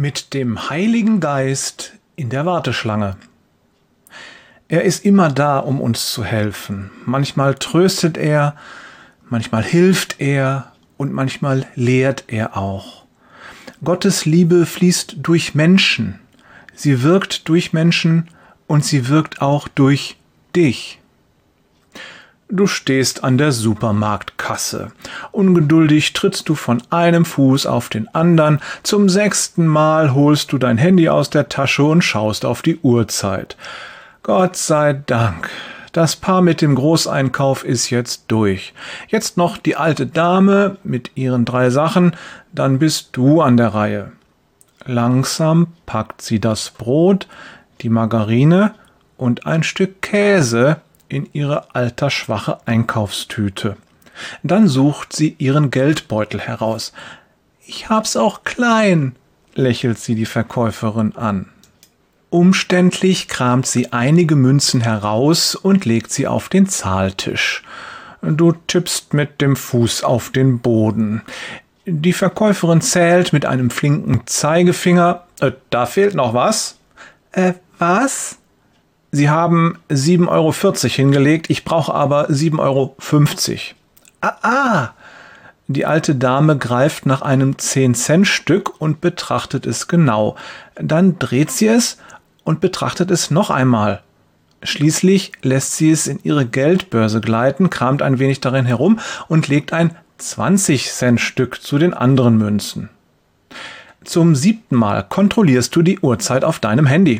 Mit dem Heiligen Geist in der Warteschlange. Er ist immer da, um uns zu helfen. Manchmal tröstet er, manchmal hilft er und manchmal lehrt er auch. Gottes Liebe fließt durch Menschen. Sie wirkt durch Menschen und sie wirkt auch durch dich. Du stehst an der Supermarktkasse. Ungeduldig trittst du von einem Fuß auf den anderen. Zum 6. Mal holst du dein Handy aus der Tasche und schaust auf die Uhrzeit. Gott sei Dank. Das Paar mit dem Großeinkauf ist jetzt durch. Jetzt noch die alte Dame mit ihren 3 Sachen, dann bist du an der Reihe. Langsam packt sie das Brot, die Margarine und ein Stück Käse in ihre altersschwache Einkaufstüte. Dann sucht sie ihren Geldbeutel heraus. »Ich hab's auch klein«, lächelt sie die Verkäuferin an. Umständlich kramt sie einige Münzen heraus und legt sie auf den Zahltisch. Du tippst mit dem Fuß auf den Boden. Die Verkäuferin zählt mit einem flinken Zeigefinger. Da fehlt noch was. Was? Sie haben 7,40 € hingelegt, ich brauche aber 7,50 €. Die alte Dame greift nach einem 10-Cent-Stück und betrachtet es genau. Dann dreht sie es und betrachtet es noch einmal. Schließlich lässt sie es in ihre Geldbörse gleiten, kramt ein wenig darin herum und legt ein 20-Cent-Stück zu den anderen Münzen. Zum 7. Mal kontrollierst du die Uhrzeit auf deinem Handy.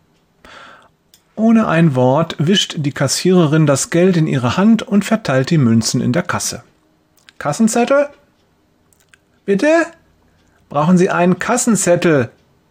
Ohne ein Wort wischt die Kassiererin das Geld in ihre Hand und verteilt die Münzen in der Kasse. Kassenzettel? Bitte? Brauchen Sie einen Kassenzettel?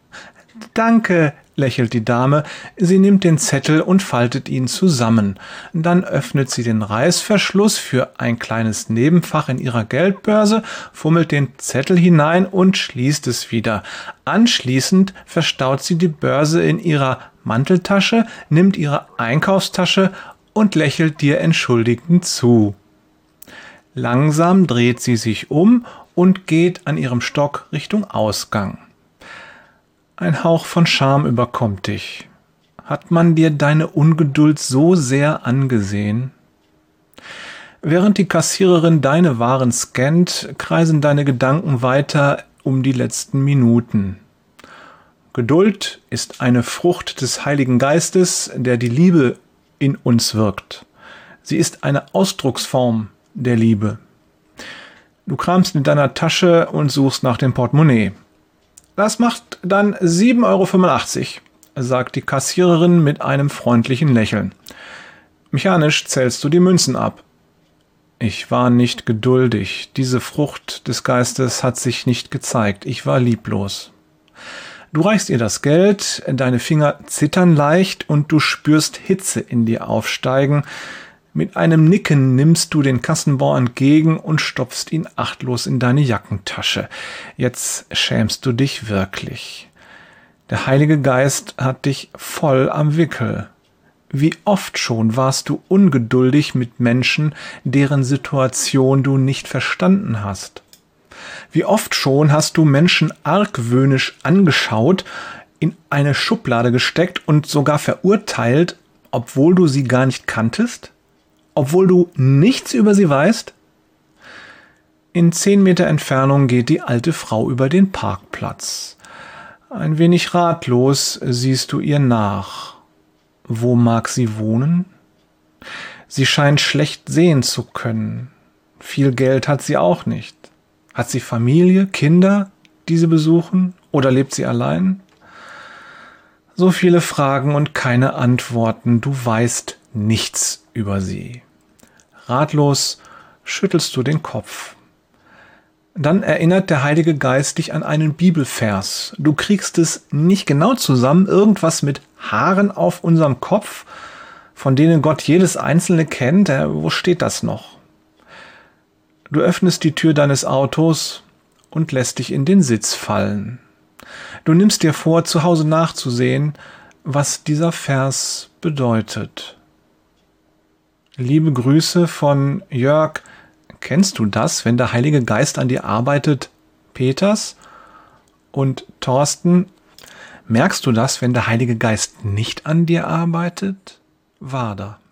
Danke, lächelt die Dame. Sie nimmt den Zettel und faltet ihn zusammen. Dann öffnet sie den Reißverschluss für ein kleines Nebenfach in ihrer Geldbörse, fummelt den Zettel hinein und schließt es wieder. Anschließend verstaut sie die Börse in ihrer Manteltasche, nimmt ihre Einkaufstasche und lächelt dir entschuldigend zu. Langsam dreht sie sich um und geht an ihrem Stock Richtung Ausgang. Ein Hauch von Scham überkommt dich. Hat man dir deine Ungeduld so sehr angesehen? Während die Kassiererin deine Waren scannt, kreisen deine Gedanken weiter um die letzten Minuten. Geduld ist eine Frucht des Heiligen Geistes, der die Liebe in uns wirkt. Sie ist eine Ausdrucksform der Liebe. Du kramst in deiner Tasche und suchst nach dem Portemonnaie. Das macht dann 7,85 €, sagt die Kassiererin mit einem freundlichen Lächeln. Mechanisch zählst du die Münzen ab. Ich war nicht geduldig. Diese Frucht des Geistes hat sich nicht gezeigt. Ich war lieblos. Du reichst ihr das Geld, deine Finger zittern leicht und du spürst Hitze in dir aufsteigen. Mit einem Nicken nimmst du den Kassenbon entgegen und stopfst ihn achtlos in deine Jackentasche. Jetzt schämst du dich wirklich. Der Heilige Geist hat dich voll am Wickel. Wie oft schon warst du ungeduldig mit Menschen, deren Situation du nicht verstanden hast? Wie oft schon hast du Menschen argwöhnisch angeschaut, in eine Schublade gesteckt und sogar verurteilt, obwohl du sie gar nicht kanntest? Obwohl du nichts über sie weißt? In 10 Meter Entfernung geht die alte Frau über den Parkplatz. Ein wenig ratlos siehst du ihr nach. Wo mag sie wohnen? Sie scheint schlecht sehen zu können. Viel Geld hat sie auch nicht. Hat sie Familie, Kinder, die sie besuchen? Oder lebt sie allein? So viele Fragen und keine Antworten. Du weißt nichts über sie. Ratlos schüttelst du den Kopf. Dann erinnert der Heilige Geist dich an einen Bibelvers. Du kriegst es nicht genau zusammen, irgendwas mit Haaren auf unserem Kopf, von denen Gott jedes einzelne kennt. Wo steht das noch? Du öffnest die Tür deines Autos und lässt dich in den Sitz fallen. Du nimmst dir vor, zu Hause nachzusehen, was dieser Vers bedeutet. Liebe Grüße von Jörg. Kennst du das, wenn der Heilige Geist an dir arbeitet? Peters? Und Thorsten, merkst du das, wenn der Heilige Geist nicht an dir arbeitet? Wader.